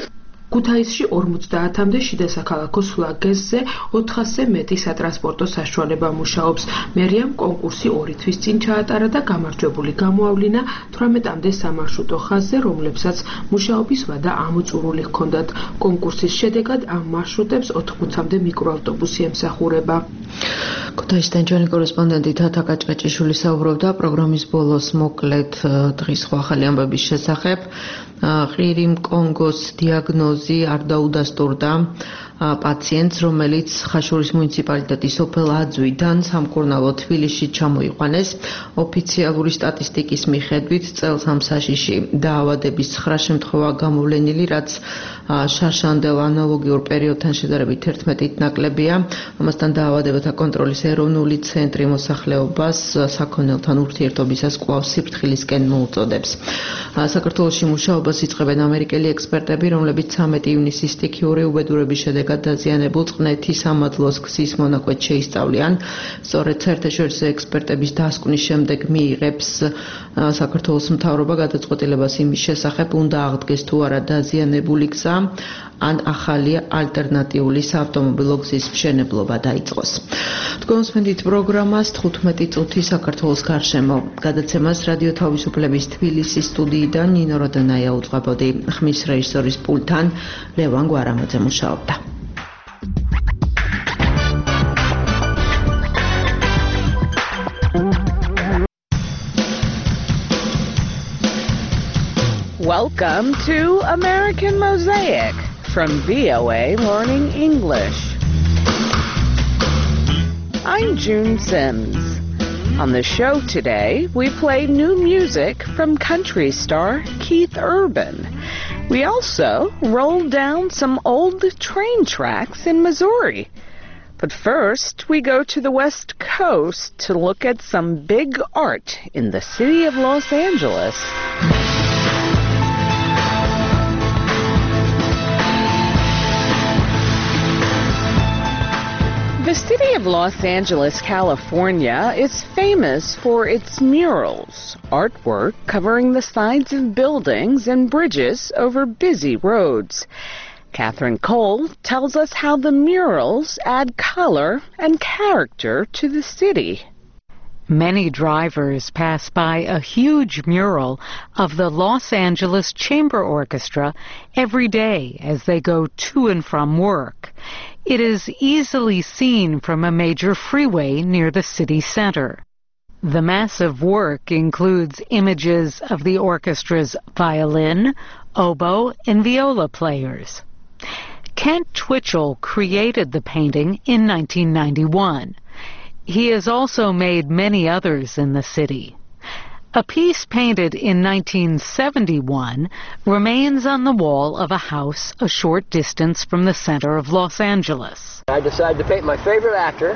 ქუთაისში ორმოცდაათამდე შიდა საქალაქო სვლა გეზზე ოთხასზე მეტი სატრანსპორტო საშუალება მუშაობს. მერიამ კონკურსი ორი თვის წინ ჩაატარა და გამარჯვებული გამოავლინა თვრამეტამდე სამარშრუტო ხაზზე, რომლებსაც მუშაობის ვადა ამოწურული ჰქონდათ. კონკურსის შედეგად ამ მარშრუტებს ოთხმოცამდე მიკროავტობუსი ემსახურება. ქუთაისიდან ჩვენი კორესპონდენტი თათა კაჭკაჭიშვილი საუბრობდა პროგრამის ბოლოს მოკლედ დღის სხვა ახალი ამბების შესახებ. ყირიმ კონგოს დიაგნოზი არ დაუდასტურდა პაციენტს, რომელიც ხაშურის მუნიციპალიტეტის სოფელ აძვიდან სამკურნალო თბილისში ჩამოიყვანეს. ოფიციალური სტატისტიკის მიხედვით წელს ამ საშიში დაავადების ცხრა შემთხვევა გამოვლენილი, რაც შარშანდელ ანალოგიურ პერიოდთან შედარებით ერთმეტით ნაკლებია. ამასთან დაავადებათა კონტროლის ეროვნული ცენტრი მოსახლეობას საქონელთან ურთიერთობისას კვლავ სიფრთხილისკენ მოუწოდებს. საქართველოში მუშაობას იწყებენ ამერიკელი ექსპერტები, რომლებიც ცამეტი ივნისის სტიქიური უბედურების შედეგად დაზიანებულ წყნეთის სამადლოს გზის მონაკვეთს შეისწავლიან. სწორედ საერთაშორისო ექსპერტების დასკვნის შემდეგ მიიღებს საქართველოს მთავრობა გადაწყვეტილებას იმის შესახებ, უნდა აღდგეს თუ არა დაზიანებული გზა ან ახალი ალტერნატიული საავტომობილო გზის მშენებლობა დაიწყოს. თქვენსმენდით პროგრამას თხუთმეტი წუთი საქართველოს გარშემო. გადაცემას რადიო თავისუფლების თბილისის სტუდიიდან ნინო როდანაია უძღვებოდი. ხმის რეჟისორის პულტთან ლევან გვარამოძე მუშაობდა. Welcome to American Mosaic from V O A Learning English. I'm June Sims. On the show today, we play new music from country star Keith Urban. We also roll down some old train tracks in Missouri. But first, we go to the West Coast to look at some big art in the city of Los Angeles. The city of Los Angeles, California is famous for its murals, artwork covering the sides of buildings and bridges over busy roads. Catherine Cole tells us how the murals add color and character to the city. Many drivers pass by a huge mural of the Los Angeles Chamber Orchestra every day as they go to and from work. It is easily seen from a major freeway near the city center. The massive work includes images of the orchestra's violin, oboe, and viola players. Kent Twitchell created the painting in nineteen ninety-one. He has also made many others in the city. A piece painted in nineteen seventy-one remains on the wall of a house a short distance from the center of Los Angeles. I decided to paint my favorite actor,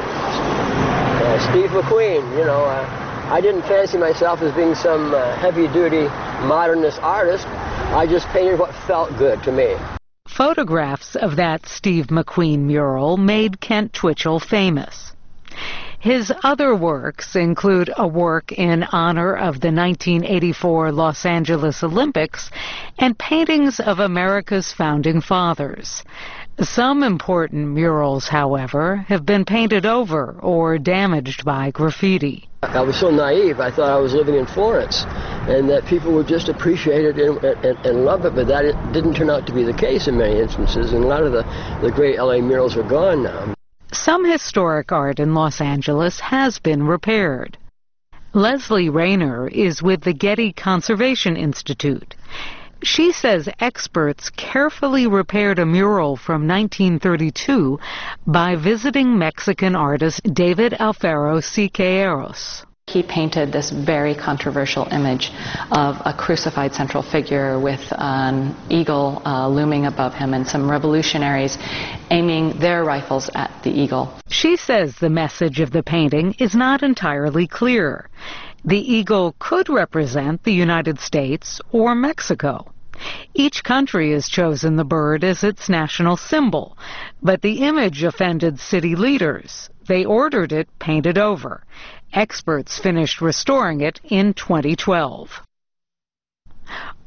uh, Steve McQueen. You know, uh, I didn't fancy myself as being some uh, heavy-duty modernist artist. I just painted what felt good to me. Photographs of that Steve McQueen mural made Kent Twitchell famous. His other works include a work in honor of the nineteen eighty-four Los Angeles Olympics and paintings of America's founding fathers. Some important murals, however, have been painted over or damaged by graffiti. I was so naive, I thought I was living in Florence and that people would just appreciate it and, and, and love it, but that it didn't turn out to be the case in many instances, and a lot of the, the great L A murals are gone now. Some historic art in Los Angeles has been repaired. Leslie Rayner is with the Getty Conservation Institute. She says experts carefully repaired a mural from nineteen thirty-two by visiting Mexican artist David Alfaro Siqueiros. He painted this very controversial image of a crucified central figure with an eagle uh, looming above him and some revolutionaries aiming their rifles at the eagle. She says the message of the painting is not entirely clear. The eagle could represent the United States or Mexico. Each country has chosen the bird as its national symbol, but the image offended city leaders. They ordered it painted over. Experts finished restoring it in twenty twelve.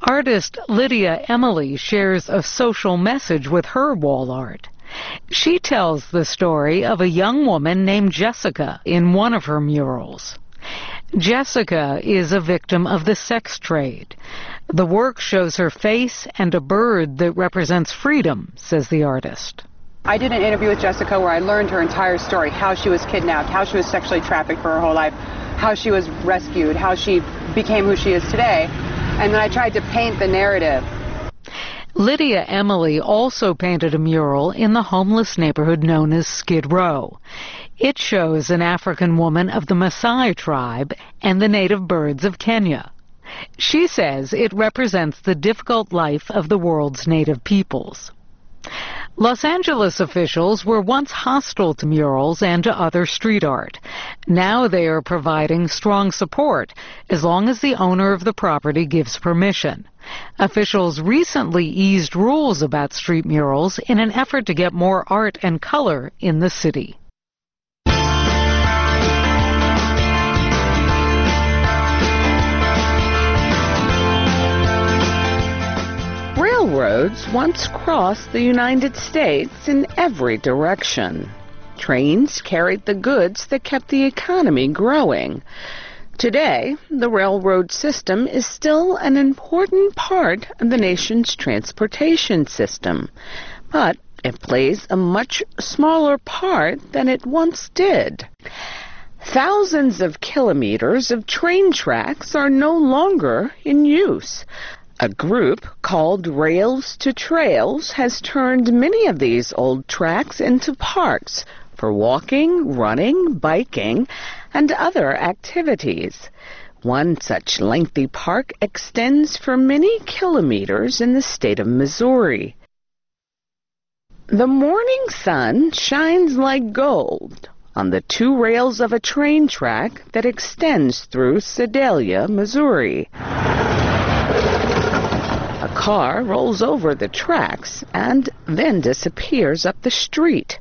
Artist Lydia Emily shares a social message with her wall art. She tells the story of a young woman named Jessica in one of her murals. Jessica is a victim of the sex trade. The work shows her face and a bird that represents freedom, says the artist. I did an interview with Jessica where I learned her entire story, how she was kidnapped, how she was sexually trafficked for her whole life, how she was rescued, how she became who she is today, and then I tried to paint the narrative. Lydia Emily also painted a mural in the homeless neighborhood known as Skid Row. It shows an African woman of the Maasai tribe and the native birds of Kenya. She says it represents the difficult life of the world's native peoples. Los Angeles officials were once hostile to murals and to other street art. Now they are providing strong support as long as the owner of the property gives permission. Officials recently eased rules about street murals in an effort to get more art and color in the city. Railroads once crossed the United States in every direction. Trains carried the goods that kept the economy growing. Today, the railroad system is still an important part of the nation's transportation system, but it plays a much smaller part than it once did. Thousands of kilometers of train tracks are no longer in use. A group called Rails to Trails has turned many of these old tracks into parks for walking, running, biking, and other activities. One such lengthy park extends for many kilometers in the state of Missouri. The morning sun shines like gold on the two rails of a train track that extends through Sedalia, Missouri. A car rolls over the tracks and then disappears up the street.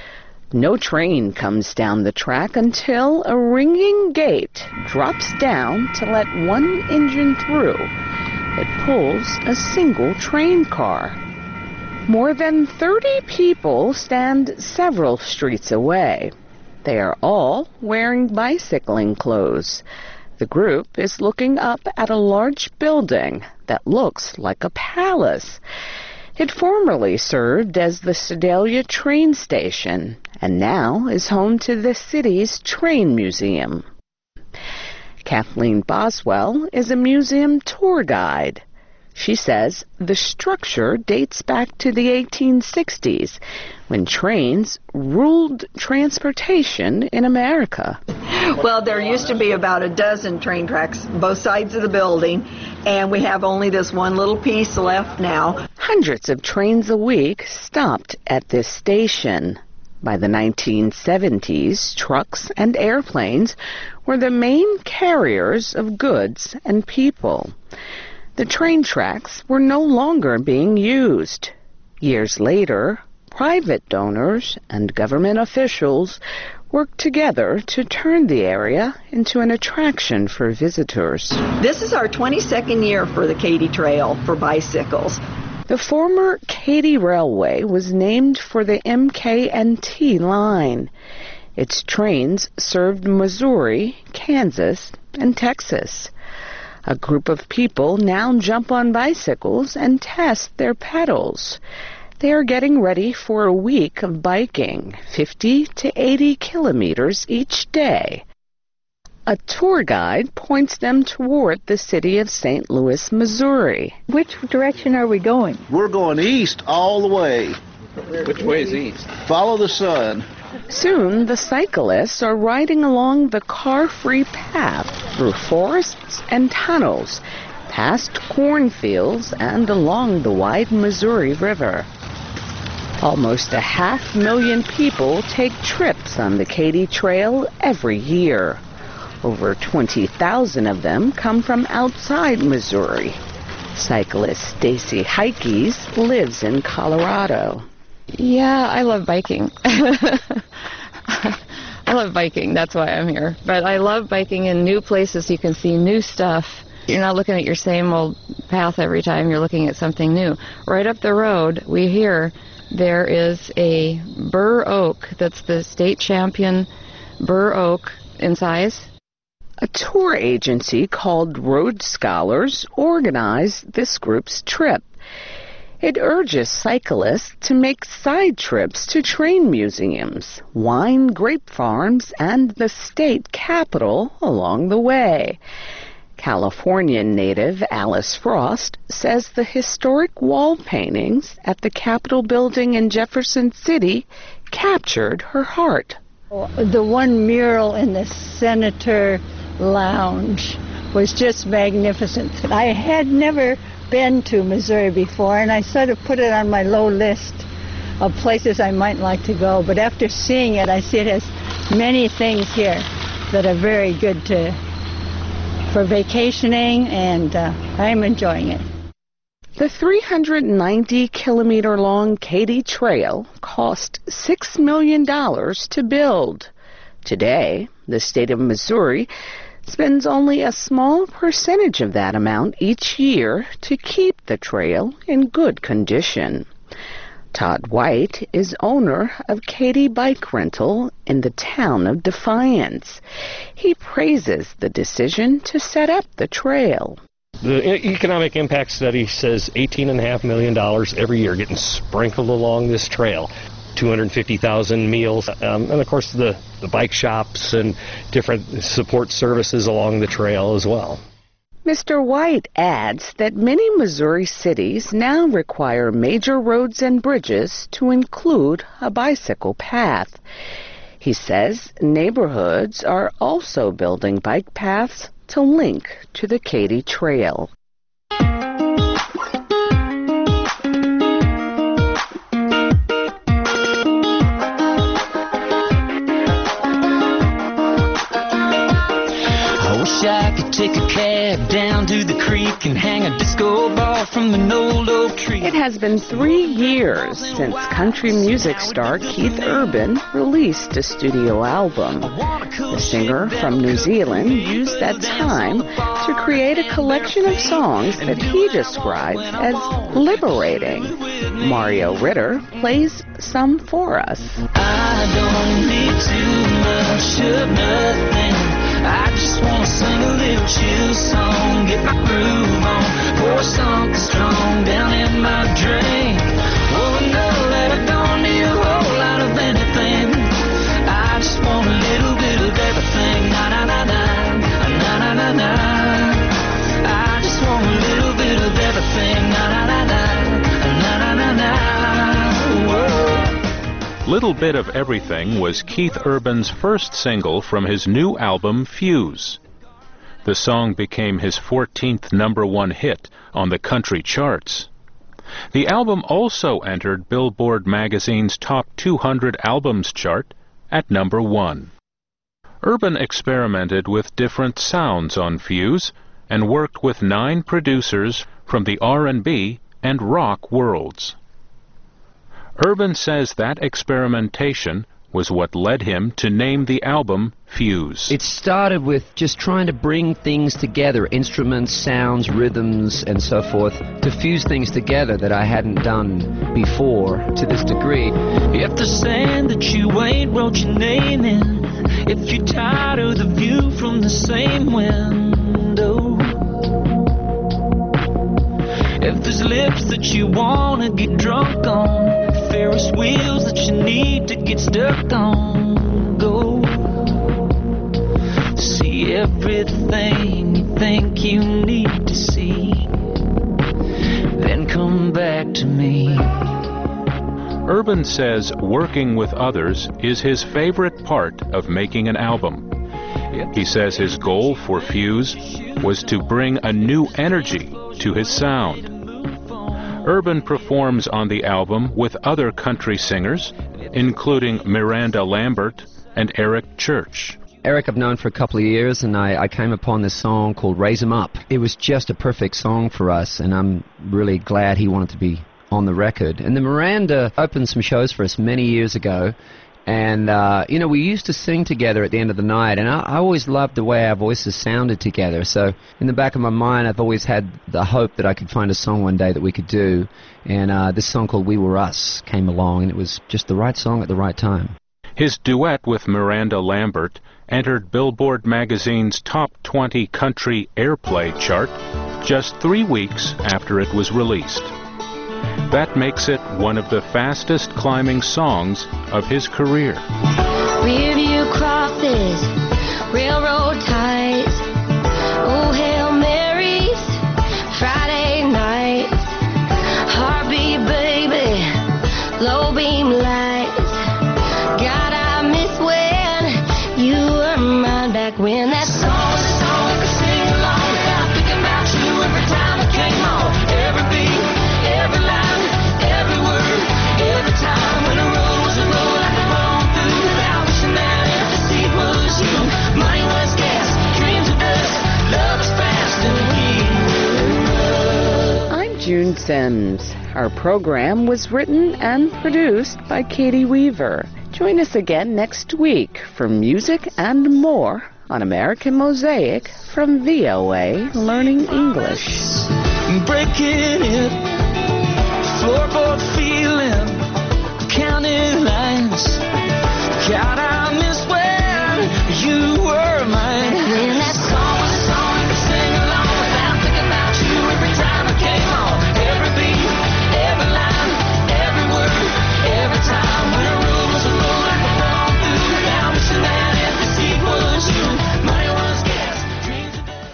No train comes down the track until a ringing gate drops down to let one engine through. It pulls a single train car. More than thirty people stand several streets away. They are all wearing bicycling clothes. The group is looking up at a large building that looks like a palace. It formerly served as the Sedalia train station and now is home to the city's train museum. Kathleen Boswell is a museum tour guide. She says the structure dates back to the eighteen sixties, when trains ruled transportation in America. Well, there used to be about a dozen train tracks both sides of the building, and we have only this one little piece left now. Hundreds of trains a week stopped at this station. By the nineteen seventies, trucks and airplanes were the main carriers of goods and people. The train tracks were no longer being used. Years later, private donors and government officials worked together to turn the area into an attraction for visitors. This is our twenty-second year for the Katy Trail for bicycles. The former Katy Railway was named for the M K and T line. Its trains served Missouri, Kansas, and Texas. A group of people now jump on bicycles and test their pedals. They are getting ready for a week of biking, fifty to eighty kilometers each day. A tour guide points them toward the city of Saint Louis, Missouri. Which direction are we going? We're going east all the way. Which way is east? Follow the sun. Soon, the cyclists are riding along the car-free path through forests and tunnels, past cornfields and along the wide Missouri River. Almost a half million people take trips on the Katy Trail every year. Over twenty thousand of them come from outside Missouri. Cyclist Stacy Heikes lives in Colorado. Yeah, I love biking. I love biking. That's why I'm here. But I love biking in new places. You can see new stuff. You're not looking at your same old path every time. You're looking at something new. Right up the road, we hear there is a bur oak that's the state champion bur oak in size. A tour agency called Road Scholars organized this group's trip. It urges cyclists to make side trips to train museums, wine grape farms, and the state capitol along the way. California native Alice Frost says the historic wall paintings at the Capitol building in Jefferson City captured her heart. The one mural in the Senator Lounge was just magnificent. I had never been to Missouri before, and I sort of put it on my low list of places I might like to go. But after seeing it, I see it has many things here that are very good to for vacationing, and uh, I'm enjoying it. The three hundred ninety kilometer long Katy Trail cost six million dollars to build. Today, the state of Missouri spends only a small percentage of that amount each year to keep the trail in good condition. Todd White is owner of Katy Bike Rental in the town of Defiance. He praises the decision to set up the trail. The economic impact study says eighteen point five million dollars every year getting sprinkled along this trail. two hundred fifty thousand meals, um, and of course the, the bike shops and different support services along the trail as well. Mister White adds that many Missouri cities now require major roads and bridges to include a bicycle path. He says neighborhoods are also building bike paths to link to the Katy Trail. I could take a cab down to the creek and hang a disco ball from an old oak tree. It has been three years since country music star Keith Urban released a studio album. The singer from New Zealand used that time to create a collection of songs that he describes as liberating. Mario Ritter plays some for us. I don't need too much of nothing. I just want to sing a little chill song, get my groove on, pour something strong down in my drink. Oh, no, that I don't need a whole lot of anything. I just want a little bit of everything. Na na na na, na na na na. I just want a little bit of everything. Na na na na, na na na na. Whoa. Little Bit of Everything was Keith Urban's first single from his new album, Fuse. The song became his fourteenth number one hit on the country charts. The album also entered Billboard magazine's top two hundred albums chart at number one. Urban experimented with different sounds on Fuse and worked with nine producers from the R and B and rock worlds. Urban says that experimentation was what led him to name the album Fuse. It started with just trying to bring things together, instruments, sounds, rhythms, and so forth, to fuse things together that I hadn't done before to this degree. If they're saying that you ain't wrote your name in, if you're tired of the view from the same window, if there's lips that you wanna get drunk on, Ferris wheels that you need to get stuck on, go see everything you think you need to see, then come back to me. Urban says working with others is his favorite part of making an album. He says his goal for Fuse was to bring a new energy to his sound. Urban performs on the album with other country singers, including Miranda Lambert and Eric Church. Eric I've known for a couple of years, and I, I came upon this song called Raise 'Em Up. It was just a perfect song for us, and I'm really glad he wanted to be on the record. And then Miranda opened some shows for us many years ago, And, uh, you know, we used to sing together at the end of the night, and I, I always loved the way our voices sounded together. So in the back of my mind, I've always had the hope that I could find a song one day that we could do. And uh, this song called We Were Us came along, and it was just the right song at the right time. His duet with Miranda Lambert entered Billboard magazine's top twenty country airplay chart just three weeks after it was released. That makes it one of the fastest climbing songs of his career. Review crosses, railroad ties, oh Hail Marys, Friday nights, heartbeat baby, low beam lights. God, I miss when you were mine back when that song was a song I could sing along without thinking about you every time it came on. Every beat, every line, every word, every time when the road was a road I could roam through without wishing that every seat was you. Money was gas, dreams of dust, love was fast and we were. I'm June Sims. Our program was written and produced by Katie Weaver. Join us again next week for music and more on American Mosaic from V O A Learning English. Breaking it